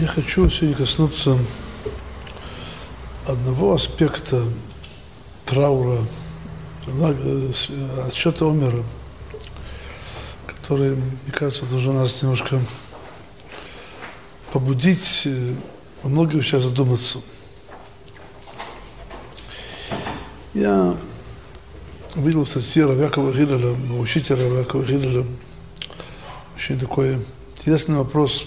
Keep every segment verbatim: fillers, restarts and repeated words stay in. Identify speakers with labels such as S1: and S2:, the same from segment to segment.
S1: Я хочу сегодня коснуться одного аспекта траура, отсчета умера, который, мне кажется, должен нас немножко побудить во многих вещах задуматься. Я увидел в статье Рав Якова Гилеля, учителя Рава Якова Гилеля, очень такой интересный вопрос.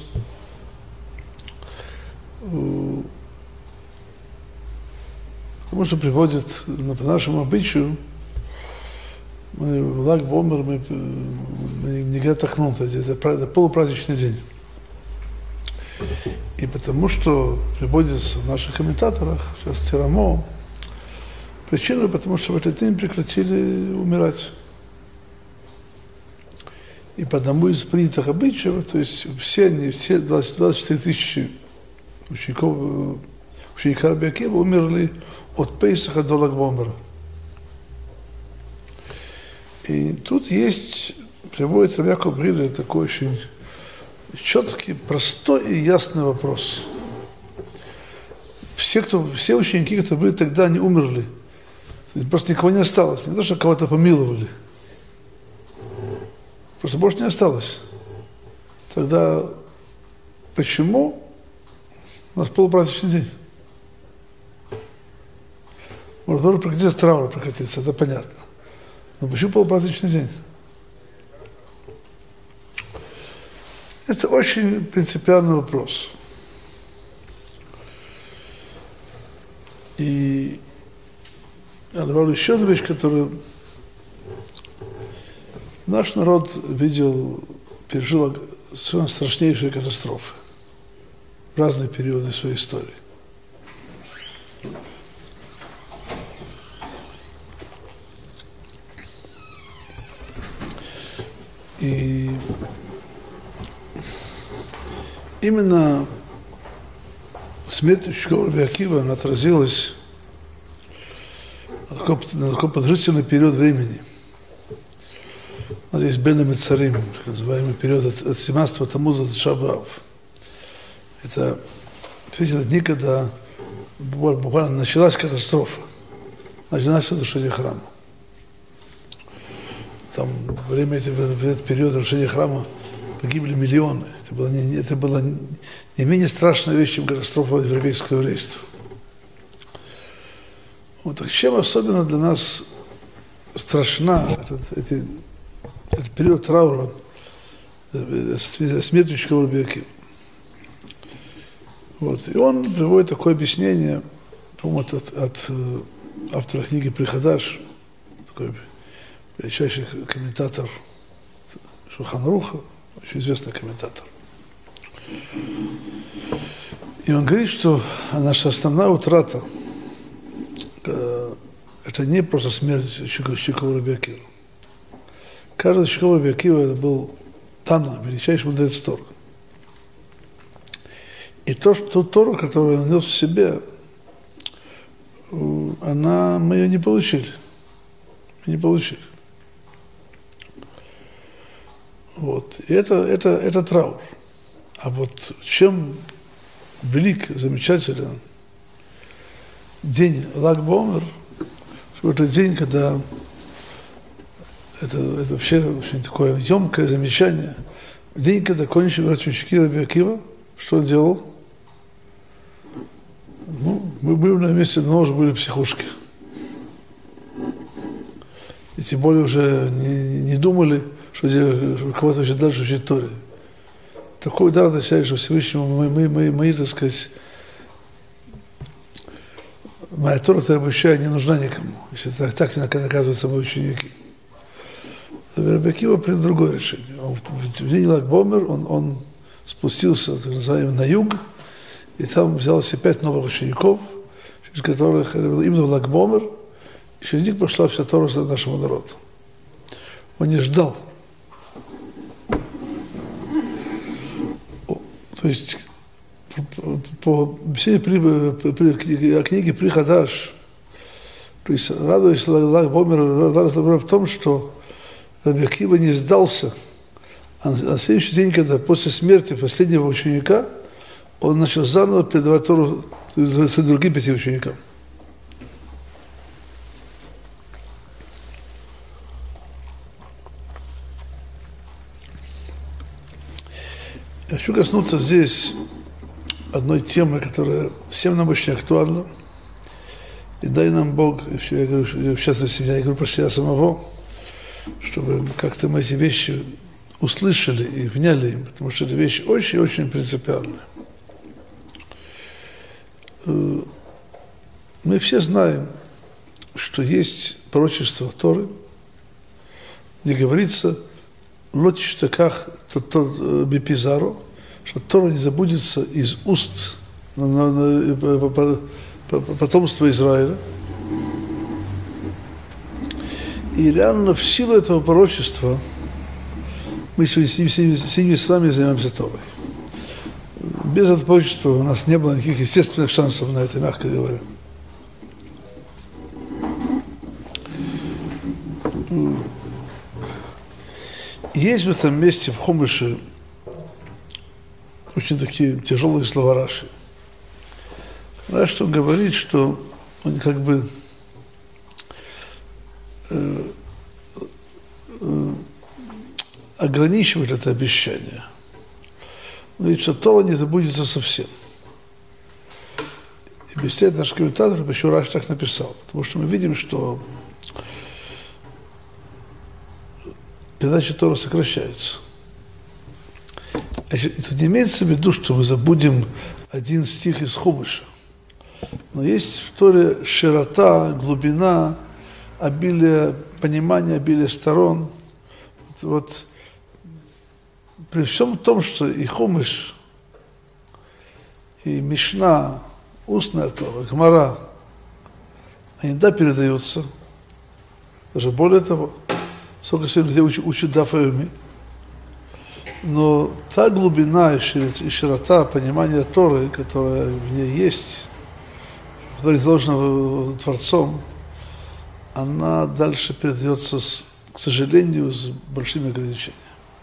S1: Потому что приводит по нашему обычаю, мы в Lag BaOmer, мы, мы не гатахнут, это, это полупраздничный день. И потому что приводится в наших комментаторах, сейчас Тирамо, причина, потому что в этот день прекратили умирать. И по одному из принятых обычаев, то есть все они, все двадцать четыре тысячи учеников, ученика Раби Акива умерли от Пейсаха до Lag BaOmer. И тут есть, приводит Рав Яков Гилель такой очень четкий, простой и ясный вопрос. Все, кто, все ученики, которые были тогда, они умерли. Просто никого не осталось. Не то, что кого-то помиловали. Просто больше не осталось. Тогда почему у нас полупраздничный день? Может, должен прекратиться траур, прекратиться, это понятно. Но почему полупраздничный день? Это очень принципиальный вопрос. И я добавлю еще одну вещь, которую наш народ видел, пережил совершенно страшнейшие катастрофы в разные периоды своей истории. И именно смерть ученика Раби Акива, она отразилась на такой, на такой продолжительный период времени. У нас есть Бен Амицарим, так называемый период от, от семнадцатого Тамуза до Тиша б'Ав. Это эти дни, когда буквально началась катастрофа, началось разрушение храма. Там во время этого, в этот период разрушения храма погибли миллионы. Это было не, это было не менее страшная вещь, чем катастрофа европейского еврейства. Вот так чем особенно для нас страшна этот, эти, этот период траура смерти ученика Раби Акива. Вот. И он приводит такое объяснение, по-моему, от, от, от автора книги Прихадаш, такой величайший комментатор Шулхан Аруха, очень известный комментатор. И он говорит, что наша основная утрата – это не просто смерть ученика Раби Акива. Каждый ученик Раби Акива это был Тана, величайший мудрец Торы. И то, что ту Тору, которую он нес в себе, она, мы ее не получили. Мы не получили. Вот. И это, это, это траур. А вот чем велик, замечателен день Lag BaOmer, что это день, когда это, это вообще очень такое емкое замечание. День, когда кончили ученики Раби Акива, что он делал? Ну, мы были на месте, но уже были психушки. И тем более уже не, не думали, что кого-то еще дальше учить Торе. Такой удар означает, что Всевышнему мы, мы, мы, мы, так сказать, моя Тора, я обещаю, не нужна никому, если так, так наказываются мои ученики. Раби Акива принял другое решение. Он, в день Lag BaOmer он, он спустился, так называемый, на юг, и там взял себе пять новых учеников, через которых это было именно в Lag BaOmer, и через них пошла вся Тора нашему народу. Он не ждал. То есть, по объяснению книги Прихадаш, радуясь Lag BaOmer, радость в том, что Раби Акива не сдался, а на следующий день, когда после смерти последнего ученика, он начал заново передавать Тору другим пяти ученикам. Я хочу коснуться здесь одной темы, которая всем нам очень актуальна. И дай нам Бог, я говорю, в частности, я говорю про себя самого, чтобы как-то мы эти вещи услышали и вняли им, потому что эта вещь очень-очень принципиальная. Мы все знаем, что есть пророчество Торы, где говорится «Лотиш таках бипизаро», что Тора не забудется из уст потомства Израиля. И реально в силу этого пророчества мы сегодня с ними с вами занимаемся Торой. Без этого пророчества у нас не было никаких естественных шансов на это, мягко говоря. Есть в этом месте в Хумыше очень такие тяжелые слова Раши. Раши что говорит, что он как бы э, э, ограничивает это обещание. Он говорит, что Тора не забудется совсем. И объясняет наш комментатор, почему Раши так написал. Потому что мы видим, что передача Тора сокращается. И тут не имеется в виду, что мы забудем один стих из Хумыша. Но есть в Торе широта, глубина, обилие понимания, обилие сторон. Вот, вот при всем том, что и Хумыш, и Мишна, устная Тора, Гмара, они да передаются. Даже более того, сколько сегодня людей учат, учат дафаюми. Но та глубина и широта понимания Торы, которая в ней есть, которая изложена Творцом, она дальше передается, с, к сожалению, с большими ограничениями.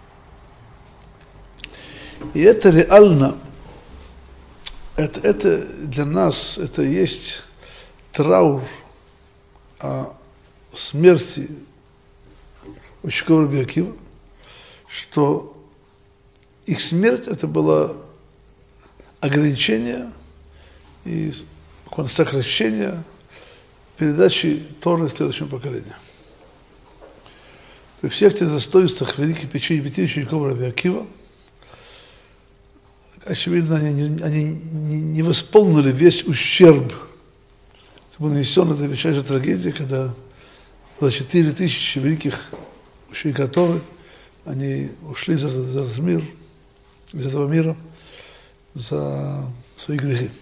S1: И это реально, это, это для нас, это и есть траур о смерти учеников Раби Акива, что их смерть это было ограничение и сокращение передачи Торы следующему поколению. При всех этих достоинствах великих пяти учеников Раби Акива, очевидно, они, они не восполнили весь ущерб, был нанесен этой величайшей трагедии, когда было четыре тысячи великих учеников Торы, они ушли за, за мир, из этого мира за свои грехи.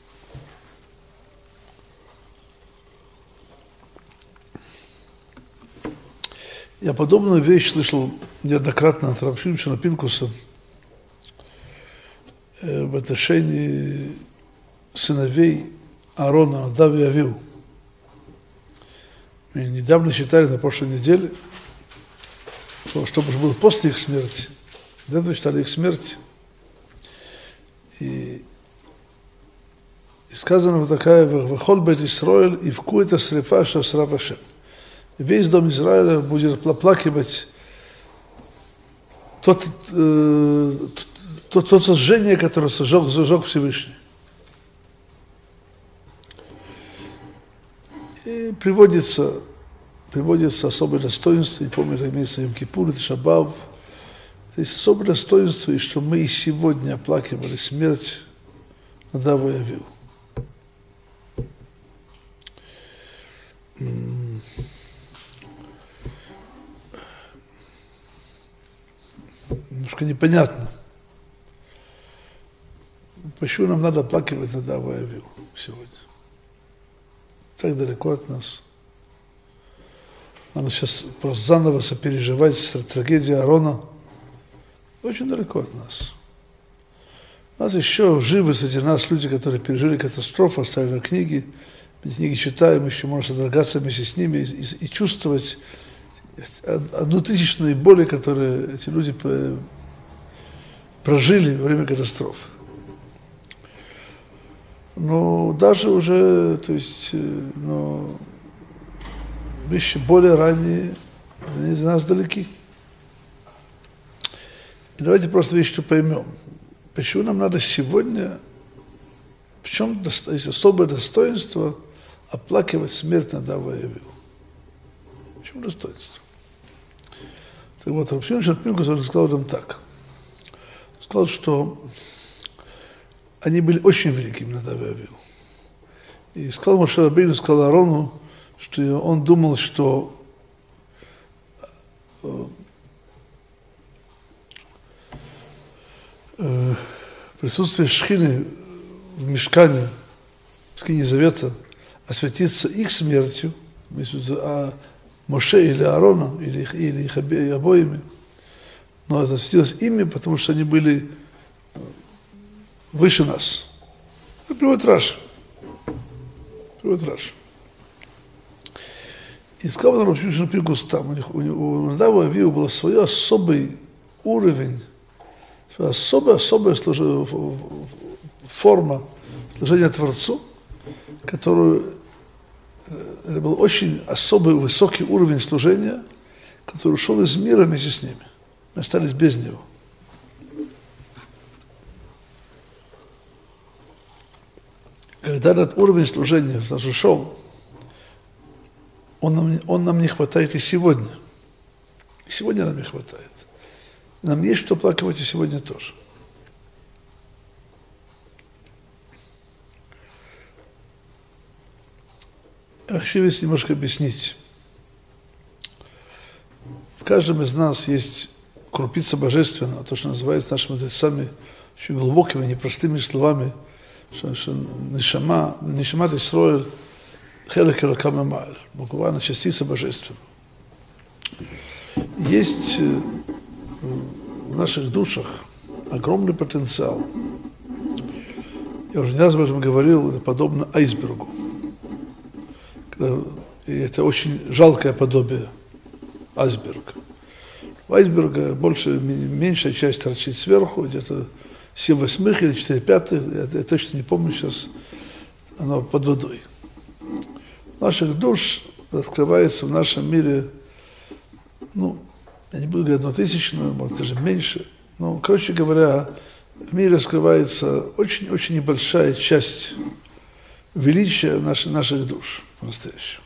S1: Я подобную вещь слышал неоднократно от Рав Шимшона Пинкуса в отношении сыновей Аарона, Надава и Авиу. Мы недавно читали на прошлой неделе, что, что было после их смерти. До этого читали их смерти. И, и сказано вот такая: «Вахол бет Исроэль, и вку это срефа, что срав Ашем». Весь дом Израиля будет плакивать тот, э, то, то сожжение, которое сожег, сожег Всевышний. И приводится, приводится особое достоинство, не помню, это имеется в Йом-Кипур, это Шаббат. Есть особое достоинство, и что мы и сегодня оплакивали смерть Надава и Авиу. Немножко непонятно, почему нам надо оплакивать Надава и Авиу сегодня. Так далеко от нас. Надо сейчас просто заново сопереживать трагедию Аарона. Очень далеко от нас. У нас еще живы среди нас люди, которые пережили катастрофу, оставили книги. Эти книги читаем, еще можно содрогаться вместе с ними и, и, и чувствовать одну тысячную боли, которые эти люди прожили во время катастрофы. Но даже уже, то есть, ну, вещи более ранние, они из нас далеки. И давайте просто вещи поймем. Почему нам надо сегодня, в чем есть особое достоинство оплакивать смерть Надава и Авиу? В чем достоинство? Так вот, Рабшимон Шарпинкус сказал нам так. Сказал, что они были очень великими, Надав и Авиу. И сказал Моше Рабейну, сказал Аарону, что он думал, что э, э, присутствие Шхины в Мишкане, в Скине Завета, осветится их смертью, а Моше или Аарона, или их, или их обоими, но это осветилось ими, потому что они были выше нас. Это приводит Раши. Приводит Раши. И сказал нам Рабшимон Пинкус там, у, них, у, у Надава и Авиу был свой особый уровень, особая-особая форма служения Творцу, которую, это был очень особый, высокий уровень служения, который ушел из мира вместе с ними. Мы остались без него. Когда этот уровень служения в нас ушел, он нам, он нам не хватает и сегодня. И сегодня нам не хватает. Нам есть что оплакивать и сегодня тоже. Я хочу здесь немножко объяснить. В каждом из нас есть крупица божественного, то, что называется нашими мудрецами очень глубокими, непростыми словами, что, что нишама, нишама Исроэль, хелек элокам эмаэль, буквально частица божественного. Есть в наших душах огромный потенциал. Я уже не раз об этом говорил, это подобно айсбергу. И это очень жалкое подобие айсберга. У айсберга больше, меньшая часть торчит сверху, где-то семь восьмых или четыре пятых, я, я точно не помню сейчас, оно под водой. Наших душ раскрывается в нашем мире, ну, я не буду говорить одну тысячную, может, даже меньше, но, короче говоря, в мире раскрывается очень-очень небольшая часть величия наших, наших душ по-настоящему.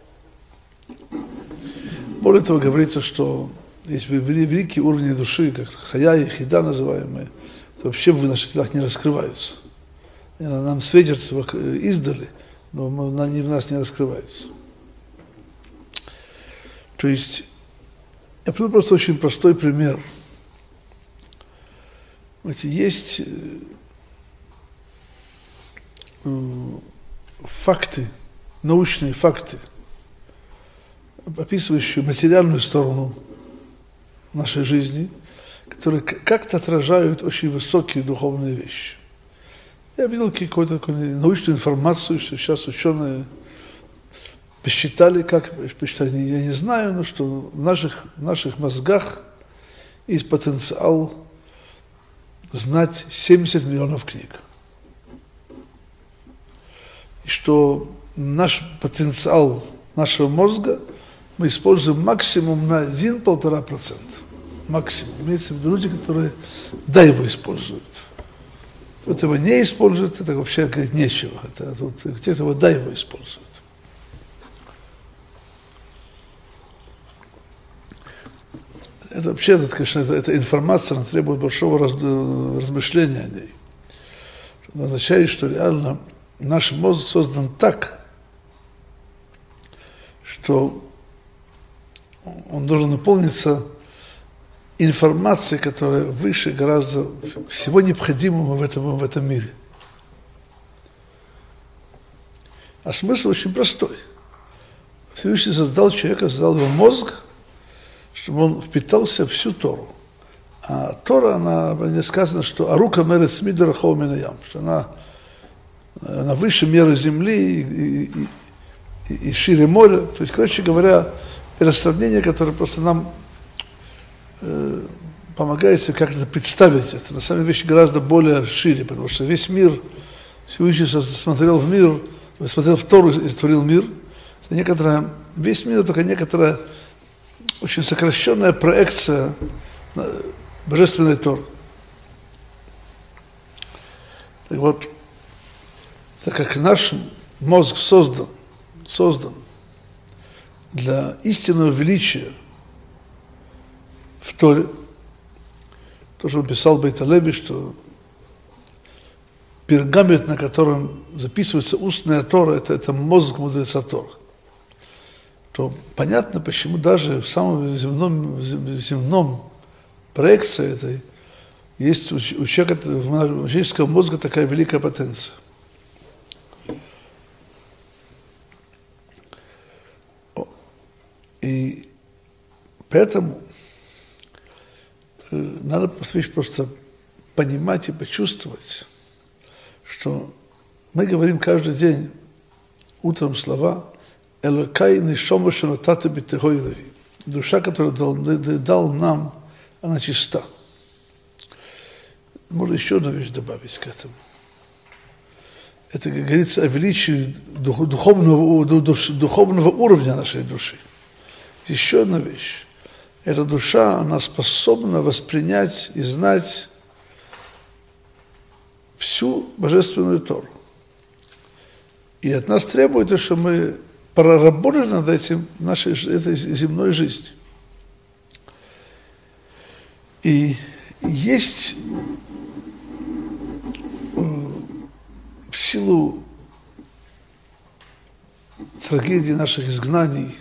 S1: Более того, говорится, что есть великие уровни души, как хая и хида называемые, вообще в наших телах не раскрываются. Они нам светят издали, но они в нас не раскрываются. То есть, я приведу просто очень простой пример. Знаете, есть факты, научные факты, описывающие материальную сторону нашей жизни, которые как-то отражают очень высокие духовные вещи. Я видел какую-то научную информацию, что сейчас ученые посчитали, как посчитали, я не знаю, но что в наших, в наших мозгах есть потенциал знать семьдесят миллионов книг. И что наш потенциал нашего мозга мы используем максимум на один-полтора процента. Максимум. Имеется в виду люди, которые да его используют. Кто его не использует, это вообще говорить нечего. Это тут те, кто его да его используют. Это вообще, это, конечно, это, эта информация, она требует большого раз, размышления о ней. Это означает, что реально наш мозг создан так, что он должен наполниться информацией, которая выше гораздо всего необходимого в этом, в этом мире. А смысл очень простой. Всевышний создал человека, создал его мозг, чтобы он впитался всю Тору. А Тора, она, мне сказано, что «Арука мерец мидер хау минаям», что она, она выше меры земли и, и, и, и шире моря. То есть, короче говоря, это сравнение, которое просто нам э, помогает себе как-то представить это. На самом деле вещь гораздо более шире, потому что весь мир Всевышний смотрел в мир, смотрел в Тору и створил мир. Это некоторая, весь мир, только некоторая очень сокращенная проекция божественной Торы. Так вот, так как наш мозг создан, создан для истинного величия в Торе, то, что писал Бейт Алеви, что пергамент, на котором записывается устная Тора, это, это мозг мудреца Тора. То понятно, почему даже в самом земном, земном проекции этой есть у, у человека, у человеческого мозга такая великая потенция. И поэтому э, надо просто понимать и почувствовать, что мы говорим каждый день утром слова «Элокай нишома шенотате битегойдави». Душа, которую дал, дал нам, она чиста. Можно еще одну вещь добавить к этому. Это, как говорится, о величии дух, духовного, душ, духовного уровня нашей души. Еще одна вещь. Эта душа, она способна воспринять и знать всю божественную Тору. И от нас требуется, что мы проработали над этим в нашей этой земной жизни. И есть в силу трагедии наших изгнаний,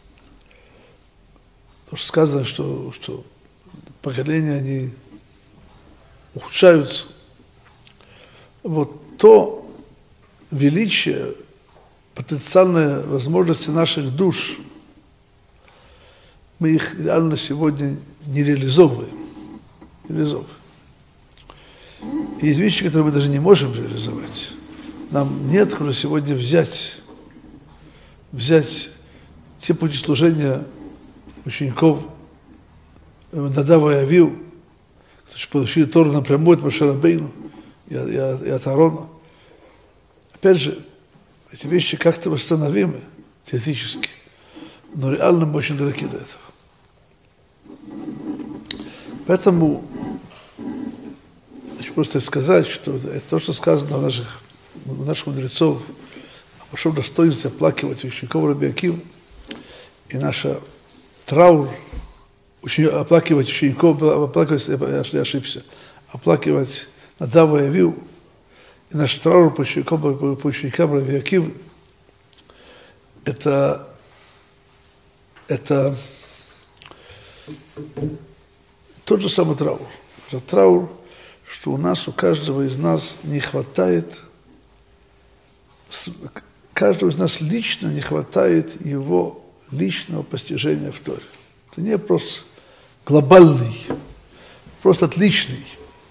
S1: то, что сказано, что, что поколения, они ухудшаются. Вот то величие, потенциальные возможности наших душ, мы их реально сегодня не реализовываем. Не реализовываем. И есть вещи, которые мы даже не можем реализовать. Нам нет куда сегодня взять, взять те пути служения учеников Надава и Авиу, которые получили Тору напрямую от Моше Рабейну и, и, и от Аарона. Опять же, эти вещи как-то восстановимы теоретически, но реально мы очень далеки до этого. Поэтому хочу просто сказать, что это то, что сказано у наших, у наших мудрецов, о большом достоинстве оплакивать учеников Раби Акивы, и наша траур, ученик, оплакивать учеников, оплакивать, я ошибся, оплакивать Надава и Авиу, и наш траур по ученикам, по ученикам Раби Акивы, это, это тот же самый траур. Это траур, что у нас, у каждого из нас не хватает, каждого из нас лично не хватает его личного постижения в Торе. Это не просто глобальный, просто отличный.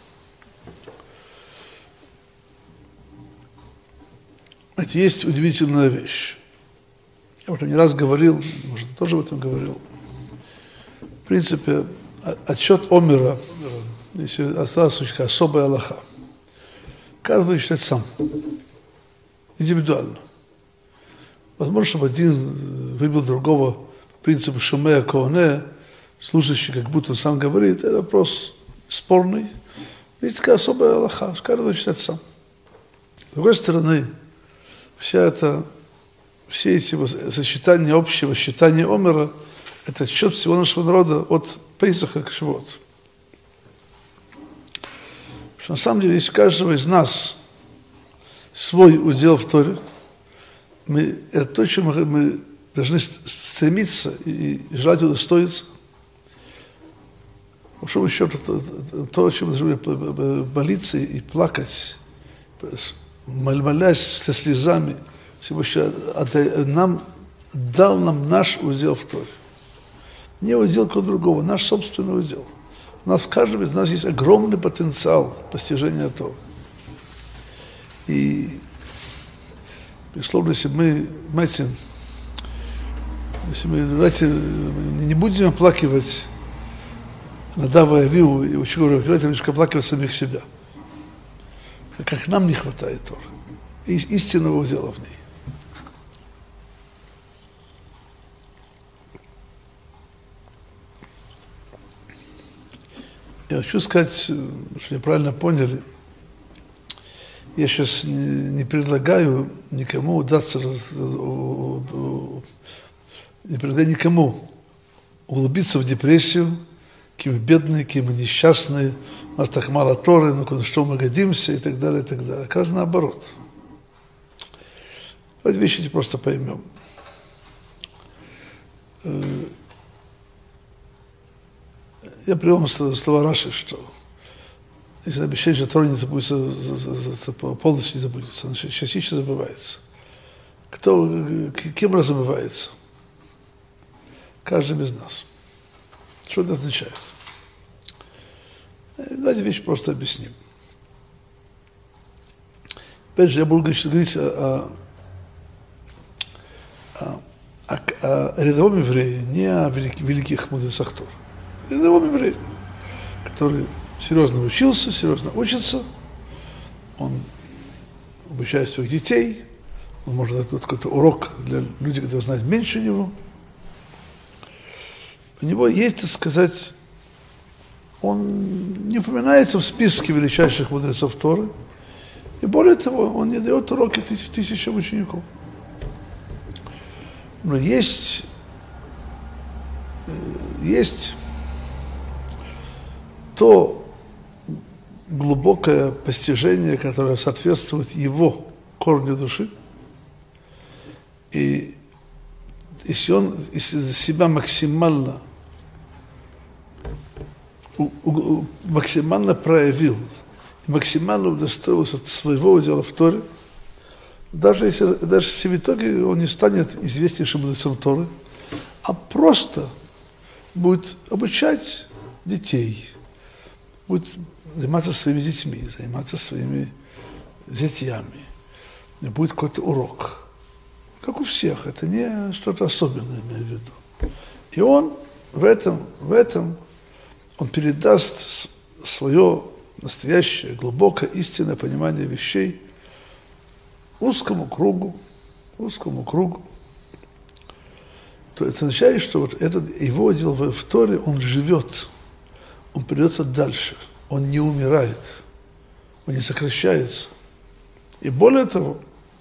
S1: Это есть удивительная вещь. Я уже не раз говорил, может, тоже об этом говорил. В принципе, отсчет Омера, если осталась особая алаха, каждый считает сам, индивидуально. Возможно, чтобы один выбил другого по принципу Шумея Коане, слушающий, как будто он сам говорит, это вопрос спорный. Есть такая особая алаха, каждый считает сам. С другой стороны, вся эта, все эти сочетания, общего считания Омера, это счет всего нашего народа от Пейсаха к Шивот. Потому что на самом деле, если у каждого из нас свой удел в Торе, мы, это то, чем мы, мы должны стремиться и, и желать удостоиться. По большому счету, то, то, о чем мы должны молиться и плакать, молясь со слезами, Всевышний нам дал нам наш удел в Торе. Не удел кого другого, наш собственный удел. У нас в каждом из нас есть огромный потенциал постижения Торы. И, безусловно, если мы, знаете, если мы, знаете, не будем оплакивать Надава и Авиу и учеников, давайте лишь оплакивать самих себя. Как нам не хватает Торы. истинного удела в ней. Я хочу сказать, что вы правильно поняли, я сейчас не, не предлагаю никому удастся, не предлагаю никому углубиться в депрессию, какие мы бедные, какие мы несчастные, у нас так мало Торы, ну на что мы годимся и так далее, и так далее. Как раз наоборот. Эти вещи просто поймем. Я привел вам слова Раши, что если обещать, что Тора не забудется, полностью не забудется, значит, частично забывается. Кто, кем разобывается? Каждый из нас. Что это означает? Давайте вещи просто объясним. Опять же, я буду говорить о, о, о, о рядовом еврее, не о великих, великих мудрецах Торы. Рядовом еврее, который серьезно учился, серьезно учится, он обучает своих детей, он может дать какой-то урок для людей, которые знают меньше него. У него есть, так сказать, он не упоминается в списке величайших мудрецов Торы, и более того, он не дает уроки тысяч, тысячам учеников. Но есть, есть то глубокое постижение, которое соответствует его корню души, и если он если себя максимально максимально проявил, максимально удостоился от своего дела в Торе, даже если, даже если в итоге он не станет известнейшим мудрецом Торы, а просто будет обучать детей, будет заниматься своими детьми, заниматься своими зятьями, будет какой-то урок. Как у всех, это не что-то особенное, имею в виду. И он в этом, в этом он передаст свое настоящее, глубокое, истинное понимание вещей узкому кругу, узкому кругу. То это означает, что вот этот его дел в Торе, он живет, он передается дальше, он не умирает, он не сокращается. И более того,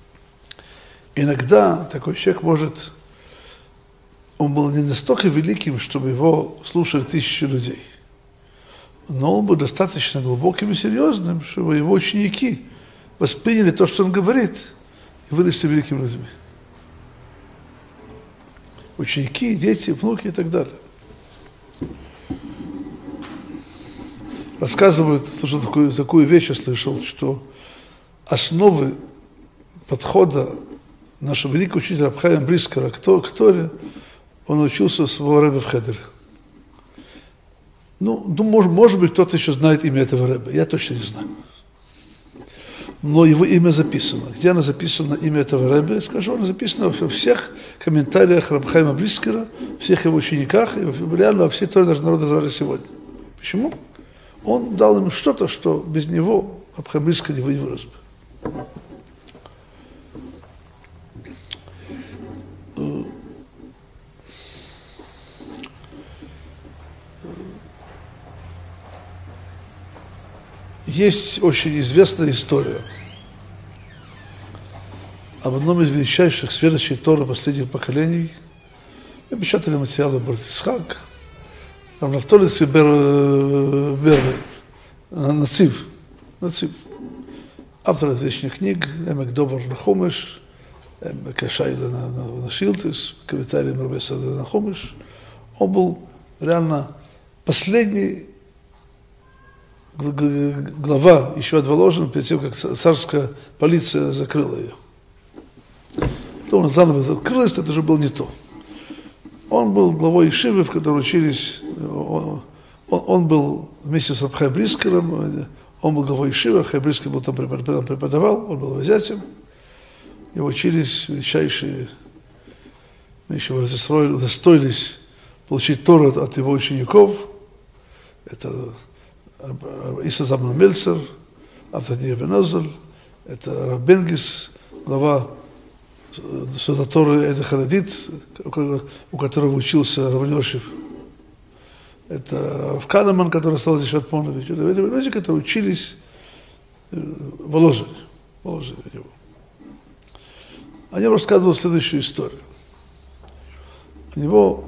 S1: иногда такой человек может, он был не настолько великим, чтобы его слушали тысячи людей, но он был достаточно глубоким и серьезным, чтобы его ученики восприняли то, что он говорит, и выросли великими людьми. Ученики, дети, внуки и так далее. Рассказывают, слушай, такую, такую вещь я слышал, что основы подхода нашего великого учителя Раб Хаим Брискера к Торе, он учился у своего рэбе в Хедере. Ну, ну может, может быть, кто-то еще знает имя этого рэбе, я точно не знаю. Но его имя записано. Где оно записано, имя этого рэбе, скажу, оно записано во всех комментариях Раб Хаима Брискера, всех его учениках, и реально во всей Торе даже народа Израиля сегодня. Почему? Он дал им что-то, что без него Раб Хаим Брискер не вырос бы. Есть очень известная история об одном из величайших свершей Торы последних поколений. Мы печатали материалы Бет Ицхак, там Нафтали Бербер, Нацив, Нацив, автор известных книг, Эмек Добр на Хумеш, Эмек Шайла на Шилтис, комментарий Мрабеса на Хумеш. Он был реально последний глава еще отволожен перед тем, как царская полиция закрыла ее. Потом он заново открылась, это уже было не то. Он был главой Ешивы, в которой учились, он, он, он был вместе с Раб Хаим Брискером, он был главой Ешивы, Раб Хаим Брискер был там преподавал, он был возятем. Его учились величайшие, мы еще удостоились получить Тору от, от его учеников. Это Иса Замна Мельцер, Автодия Бен Озель, это Рав Бенгис, глава Суда Торы Эля Харадит, у которого учился Рав Ельошев. Это Рав Канеман, который стал здесь от Понович. Это люди, которые учились Воложить. Воложить его. Они рассказывают следующую историю. У него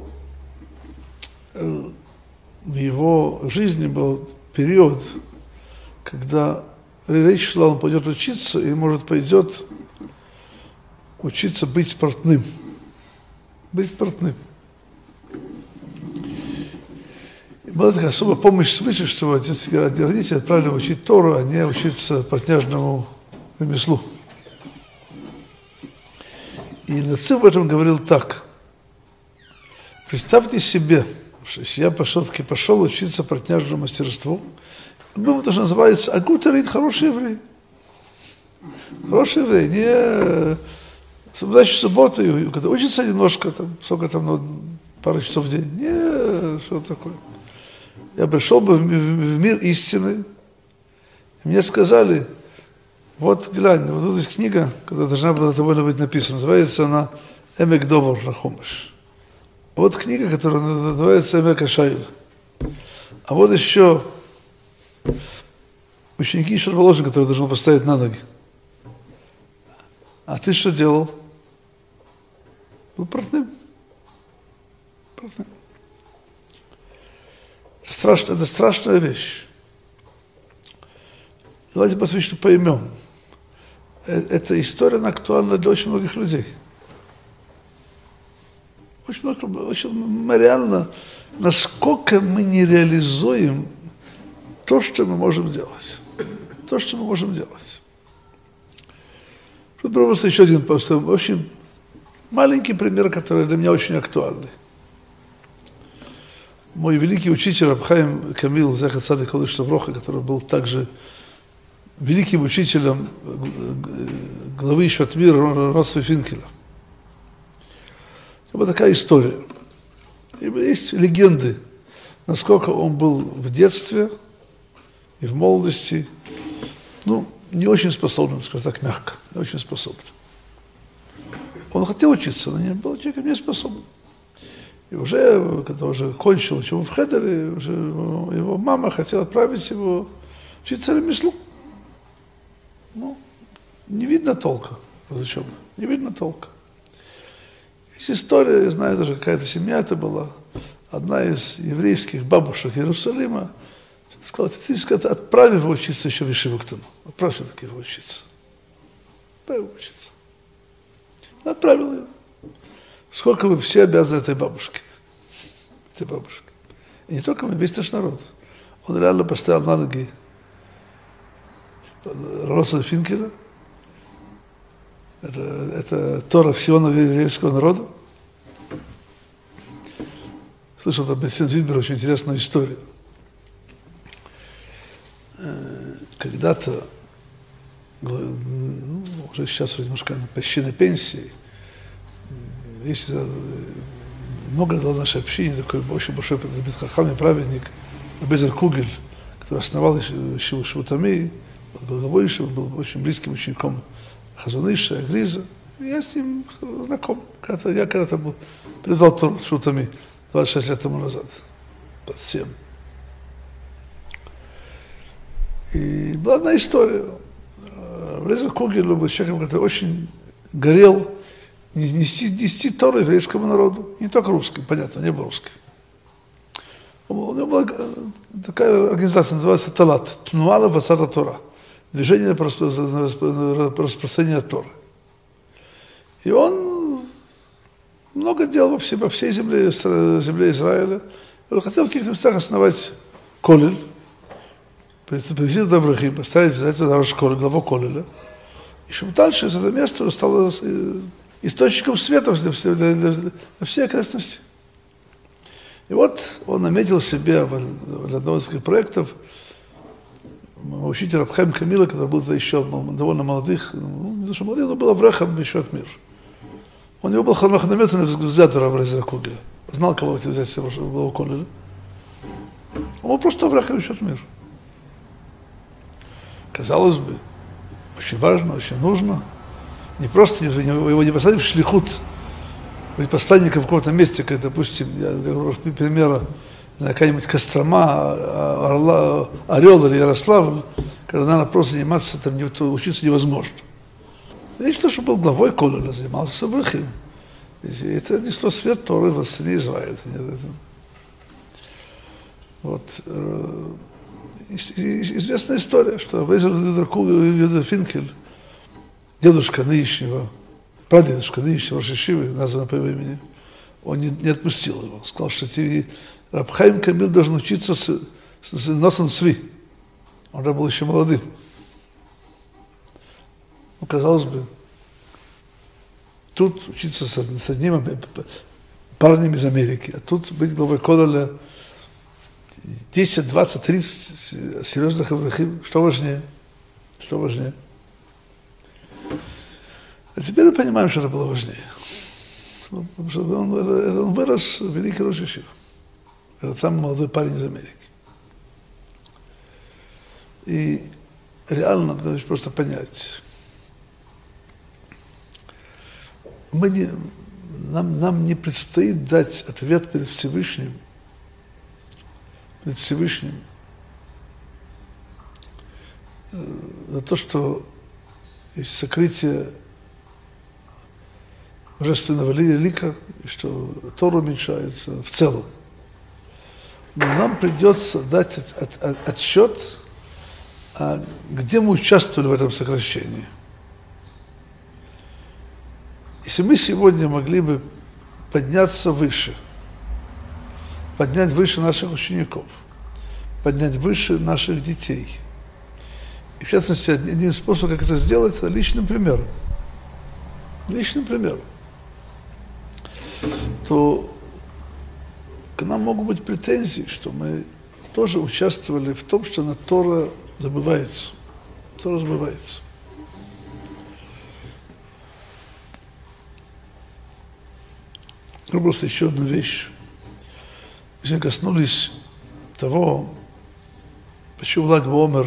S1: в его жизни был период, когда речь шла, он пойдет учиться, и, может, пойдет учиться быть портным. Быть портным. И была такая особая помощь свыше, что родители отправили учить Тору, а не учиться портняжному ремеслу. И Нацив в этом говорил так. Представьте себе, что если я пошел-таки пошел учиться портняжному мастерству, ну, это же называется агутерит, хороший еврей. Хороший еврей, не соблюдающий субботу, когда учится немножко, там, сколько там, ну, пару часов в день. Не, что такое. Я пришел бы в, в, в мир истины, и мне сказали, вот, глянь, вот тут есть книга, которая должна была довольно быть написана, называется она «Эмек Довор Рахумеш». Вот книга, которая называется «Эмек Ашаил». А вот еще ученики еще Воложин, которые должны поставить на ноги. А ты что делал? Был портным. Портным. Страшно, это страшная вещь. Давайте посвящу поймем. Эта история, она актуальна для очень многих людей. Очень много, очень, мы реально, насколько мы не реализуем то, что мы можем делать. То, что мы можем делать. Тут просто еще один просто очень маленький пример, который для меня очень актуальный. Мой великий учитель Рав Хаим Камил Зехер Цадик Кодеш Тавроха, который был также великим учителем главы Ишват Мир Росве Финкеля. Вот такая история. И есть легенды, насколько он был в детстве и в молодости, ну, не очень способным, скажем так, мягко, не очень способным. Он хотел учиться, но не был человеком не способным. И уже, когда уже кончил учебу в Хедере, уже его мама хотела отправить его учиться ремеслу. Ну, не видно толка из учебы, не видно толка. Есть история, я знаю, даже какая-то семья это была, одна из еврейских бабушек Иерусалима сказала, ты, ты отправь его учиться еще в Ешиву-Ктану, отправь все-таки его учиться. Отправь его учиться. Отправила его. Сколько вы все обязаны этой бабушке. Этой бабушке. И не только мы, весь наш народ. Он реально поставил на ноги Роса Финкеля. Это, это Тора всего еврейского народа. Слышал там Бессен Зильбер очень интересную историю. Когда-то, ну, уже сейчас немножко почти на пенсии, есть много дал нашей общине, такой очень большой бет-хахам и праведник Безер Кугель, который основал Шиву Швутами, был главой Шиву, был очень близким учеником Хазуныша, Агриза. Я с ним знаком. Когда-то, я когда-то был, передал Тору Швутами двадцать шесть лет тому назад, двадцать семь. И была одна история. Безер Кугель был человеком, который очень горел нести, нести Тору еврейскому народу, не только русским, понятно, не был русским. У него была такая организация, называется Талат, Тнуала Васара Тора, движение по распространению Торы. И он много делал во всей, во всей земле, земле Израиля. Он хотел в каких-то местах основать колель, привезти туда Брахим, поставить туда Рашколь, главу колеля. И чтобы дальше из этого места стало источником света для, для, для, для всей окрестности. И вот он наметил себе в одном из этих проектов учитель Рав Хаим Камила, который был тогда еще довольно молодых, ну, не то что молодых, но был Аврехом еще от мира. У него был наметанный взгляд у Рава Безера Кугеля. Знал, кого взять себе главу колеля. Он был просто Аврехом еще от мира. Казалось бы, очень важно, очень нужно. не просто его не посадили в шлихут, быть посланником в каком-то месте, как, допустим, я говорю, примера, какая-нибудь Кострома, Орла, Орел или Ярославль, когда надо просто заниматься, там, учиться невозможно. Речь то, что был главой Кололя, занимался Сабрахим. Это несло свет Торы в стране Израиля. Вот. Известная история, что Вейзер Финкель, дедушка нынешнего, прадедушка нынешнего Рош ешивы, названный по его имени, он не, не отпустил его. Сказал, что ты, Раб Хаим Камиль должен учиться с, с, с Носом Цви. Он же был еще молодым. Ну, казалось бы, тут учиться с, с одним парнем из Америки, а тут быть главой Кололя десять, двадцать, тридцать серьезных аврахим. Что важнее? Что важнее? А теперь мы понимаем, что это было важнее. Потому что он, он вырос в великий Рош ешива. Это самый молодой парень из Америки. И реально надо просто понять. Мы не, нам, нам не предстоит дать ответ перед Всевышним, перед Всевышним за то, что есть сокрытие божественного лика, и что Тора уменьшается в целом. Но нам придется дать от, от, от, отчет, а где мы участвовали в этом сокращении. Если мы сегодня могли бы подняться выше, поднять выше наших учеников, поднять выше наших детей, и в частности, один способ, как это сделать, это личным примером. Личным примером. То к нам могут быть претензии, что мы тоже участвовали в том, что на Тора забывается. Тора забывается. Просто еще одну вещь. Мы коснулись того, почему Лаг Баомер,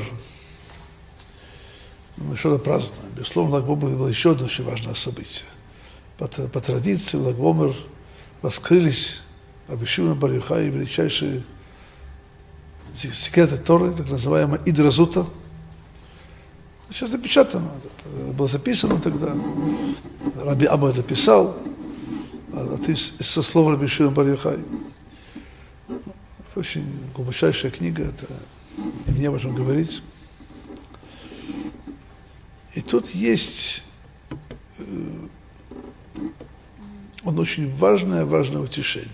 S1: мы что-то празднуем. Безусловно, Лаг Баомер было еще одно очень важное событие. По, по традиции в Лаг Баомер раскрылись Раби Шимон бар Йохай величайшие секреты Торы, так называемая Идразута. Сейчас запечатано, было записано тогда. Раби Абба это писал, а ты со слов Раби Шимон бар Йохай. Это очень глубочайшая книга, это и мне важно говорить. И тут есть он очень важное, важное утешение.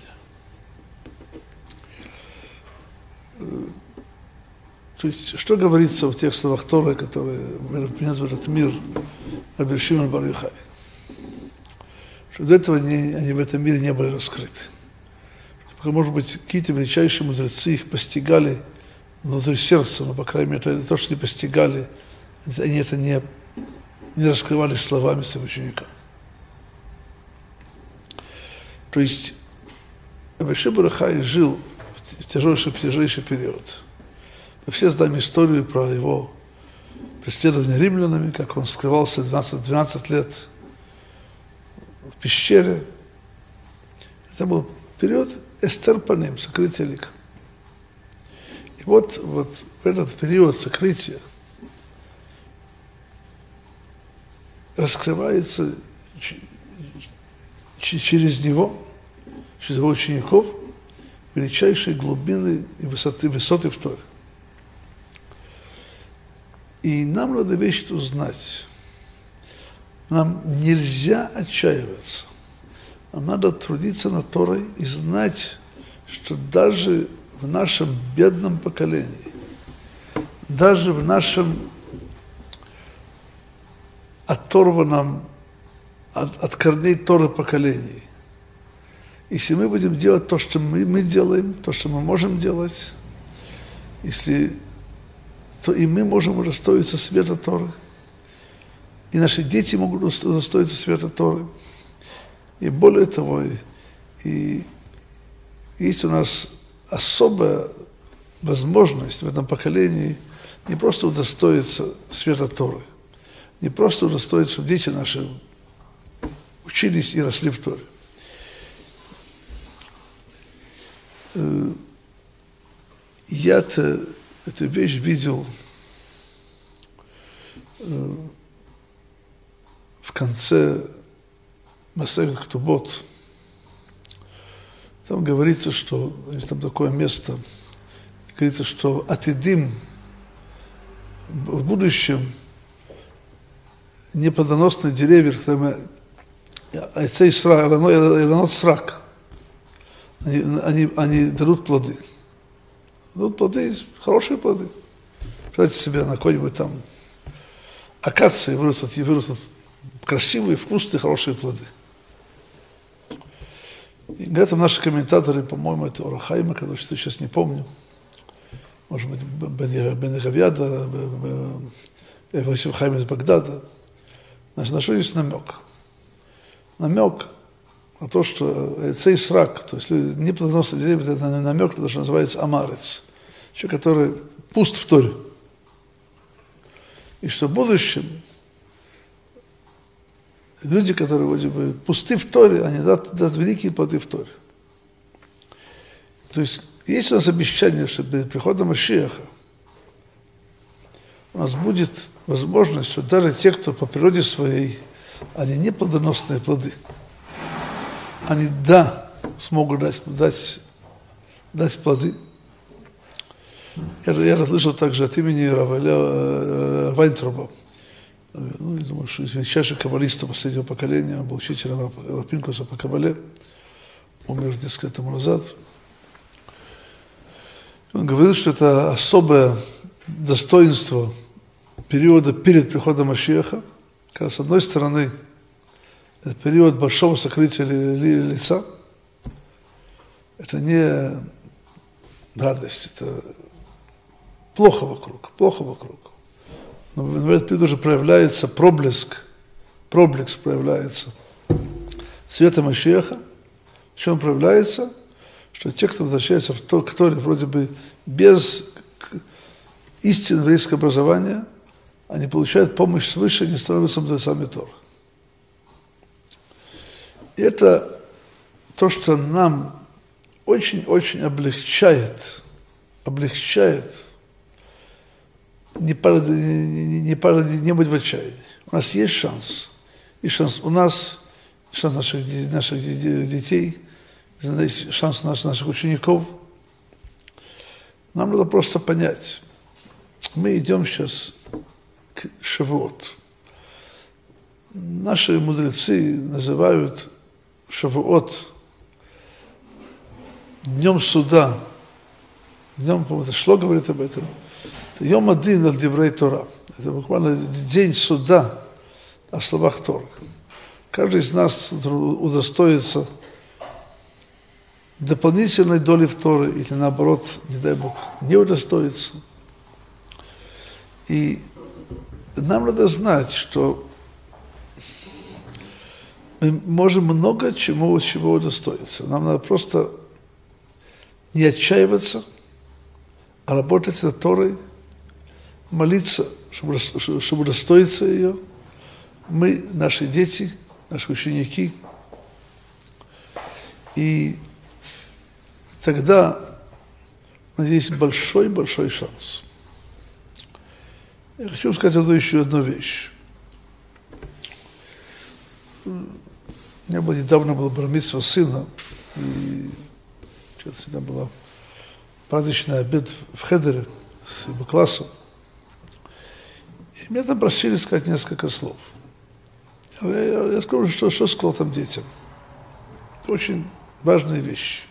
S1: То есть, что говорится в тех словах Торы, которые принес в этот мир Раби Шимон бар Йохай? Что до этого они, они в этом мире не были раскрыты. Может быть, какие-то величайшие мудрецы их постигали внутри сердца, но, по крайней мере, это то, что они постигали, они это не, не раскрывали словами своим ученикам. То есть, Раби Шимон бар Йохай жил в тяжелейший, в тяжелейший период. Мы все знаем историю про его преследование римлянами, как он скрывался двенадцать лет в пещере. Это был период эстер паним, сокрытия лика. И вот, вот в этот период сокрытия раскрывается через него, через его учеников, величайшие глубины и высоты, высоты в Торе. И нам надо вещь узнать. Нам нельзя отчаиваться. Нам надо трудиться над Торой и знать, что даже в нашем бедном поколении, даже в нашем оторванном от, от корней Торы поколении, если мы будем делать то, что мы, мы делаем, то, что мы можем делать, если, то и мы можем удостоиться света Торы, и наши дети могут удостоиться света Торы. И более того, и, и есть у нас особая возможность в этом поколении не просто удостоиться света Торы, не просто удостоиться, чтобы дети наши учились и росли в Торе. Я-то эту вещь видел в конце Масехет Ктубот. Там говорится, что, там такое место, говорится, что атидим в будущем неплодоносные деревья, айцей срак, эланот срак, они, они, они дадут плоды. Дадут плоды, хорошие плоды. Представьте себе, на какой-нибудь там акации вырастут, и вырастут красивые, вкусные, хорошие плоды. И говорят там наши комментаторы, по-моему, это Ор ха-Хаим, когда что-то сейчас не помню, может быть, Бен Гавьяда, Василий Хайм из Багдада. Значит, на что есть намек? Намек на то, что цей срак, то есть неплодоносные деревья, это намек, потому что называется амарец, человек, который пуст в Торе. И что в будущем люди, которые вроде бы пусты в Торе, они дадут, дадут великие плоды в Торе. То есть есть у нас обещание, что перед приходом Машиаха у нас будет возможность, что даже те, кто по природе своей, они не плодоносные плоды, они, да, смогут дать, дать, дать плоды. Я, я слышал также от имени Рава Вайнтруба, ну, я думаю, что из величайших каббалистов последнего поколения, был учителем Рав Пинкуса по каббале, умер несколько лет тому назад. Он говорил, что это особое достоинство периода перед приходом Машиаха, когда, с одной стороны, это период большого сокрытия лица, это не радость, это плохо вокруг, плохо вокруг. Но в этот период уже проявляется проблеск, проблеск проявляется света Машиаха. В чем проявляется? Что те, кто возвращается в то, которые вроде бы без истинного еврейского образования, они получают помощь свыше, они становятся мудрецами Торы. И это то, что нам очень-очень облегчает, облегчает не, не, не, не быть в отчаянии. У нас есть шанс. И шанс у нас, шанс наших, наших детей, шанс наших, наших учеников. Нам надо просто понять. Мы идем сейчас к Шавуот. Наши мудрецы называют Шавуот днем суда. Днем, по-моему, Шло говорит об этом. Это Йом Адин аль Диврей Тора. Это буквально день суда о словах Торы. Каждый из нас удостоится дополнительной доли в Торе, или наоборот, не дай Бог, не удостоится. И нам надо знать, что мы можем много чему, чего удостоиться. Нам надо просто не отчаиваться, а работать над Торой, молиться, чтобы, чтобы удостоиться ее. Мы, наши дети, наши ученики. И тогда, надеюсь, большой-большой шанс. Я хочу сказать одну, еще одну вещь. У меня было, недавно был бар-мицва сына, и всегда была праздничный обед в хедере с его классом. И меня там просили сказать несколько слов. Я, я, я скажу, что, что сказал там детям. Это очень важная вещь.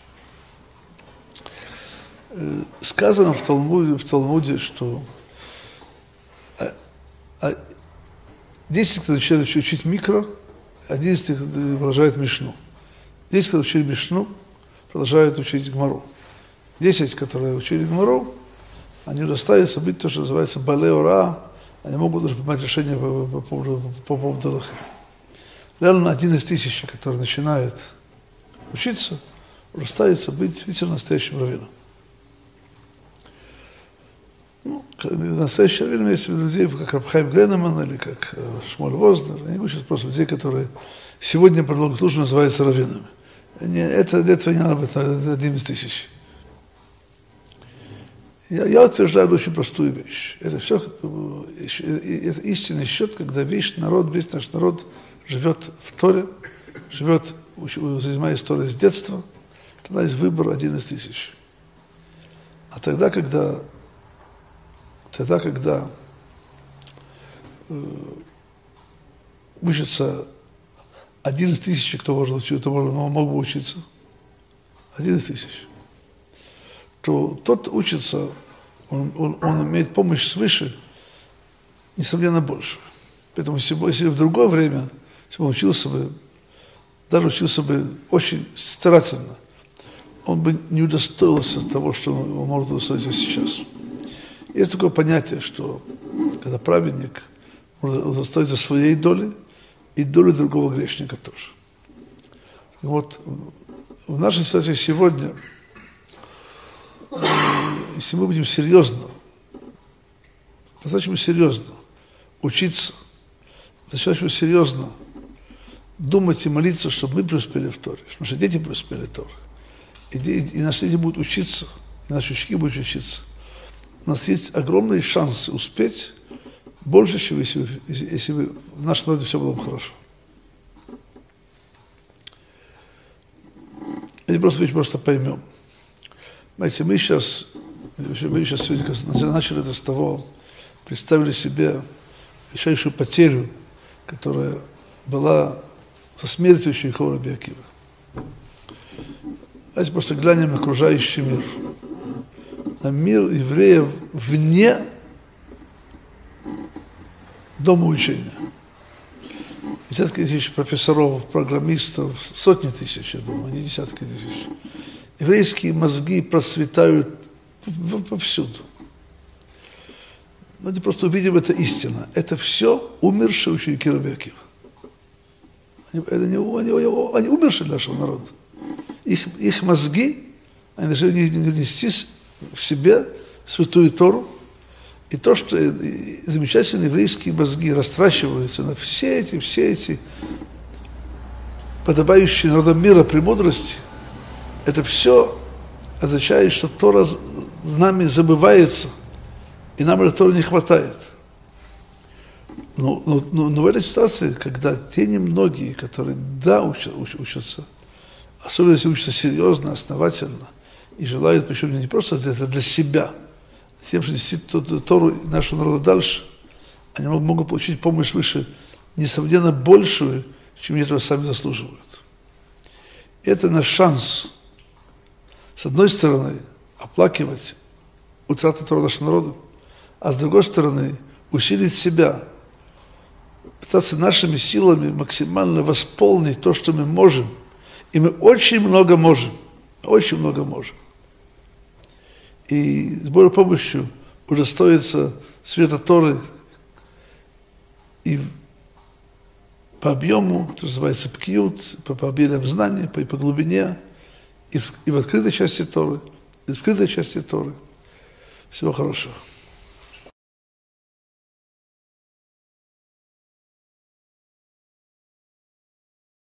S1: Сказано в Талмуде, в Талмуде, что а, а десять, кто начинает учить микро, одиннадцать продолжает Мишну. десять, кто учили Мишну, продолжают учить Гмару. десять, которые учили Гмару, они удостаиваются быть то, что называется балей ора, они могут даже принимать решения по, по, по, по поводу Алахи. Реально один из тысячи, который начинает учиться, удостаивается быть, видите, настоящим раввином. Ну, в настоящее время есть людей, как Рабхайм Гленеман или как Шмуэль Вознер. Я не говорю сейчас просто людей, которые сегодня предлагают службу, называются раввинами. Это, для этого не надо быть одним из тысяч. Я, я утверждаю очень простую вещь. Это все это истинный счет, когда весь народ, весь наш народ живет в Торе, живет, занимаясь Торой с детства, тогда есть выбор один из тысяч. А тогда, когда, тогда, когда э, учится один из тысячи, кто может, кто мог бы учиться, один из тысяч, то тот учится, он, он, он имеет помощь свыше, несомненно, больше. Поэтому если, если в другое время, если он учился бы, даже учился бы очень старательно, он бы не удостоился того, что он может удостоиться сейчас. Есть такое понятие, что когда праведник может удостоиться своей доли и доли другого грешника тоже. И вот в нашей ситуации сегодня, если мы будем серьезно, достаточно серьезно учиться, достаточно серьезно думать и молиться, чтобы мы преуспели в Торе, чтобы наши дети преуспели в Торе, и, и, и наши дети будут учиться, и наши ученики будут учиться, у нас есть огромные шансы успеть больше, чем если, если, если бы в нашем народе все было бы хорошо. Это просто вещь просто поймем. Знаете, мы сейчас, мы сейчас сегодня начали это с того, представили себе величайшую потерю, которая была со смертью учеников Раби Акивы. Давайте просто глянем на окружающий мир. На мир евреев вне дома учения. Десятки тысяч профессоров, программистов, сотни тысяч, я думаю, не десятки тысяч. Еврейские мозги процветают повсюду. Давайте просто увидим, это истина. Это все умершие ученики Раби Акивы. Они, это не, они, они умершие для нашего народа. Их, их мозги, они должны нести в себе святую Тору. И то, что замечательные еврейские мозги растрачиваются на все эти, все эти подобающие народам мира премудрости, это все означает, что Тора нами забывается, и нам этой Торы не хватает. Но, но, но, но в этой ситуации, когда те немногие, которые да учат, учатся, особенно если учатся серьезно, основательно, и желают, причем не просто это для себя, тем, что нести Тору нашего народа дальше, они могут получить помощь выше, несомненно, большую, чем они этого сами заслуживают. Это наш шанс, с одной стороны, оплакивать утрату Торы нашего народа, а с другой стороны, усилить себя, пытаться нашими силами максимально восполнить то, что мы можем. И мы очень много можем, очень много можем. И с Божьей помощью удостоиться света Торы и по объему, то называется пкиют, по, по обилиям знаний, по, и по глубине, и в, и в открытой части Торы, и в скрытой части Торы. Всего хорошего.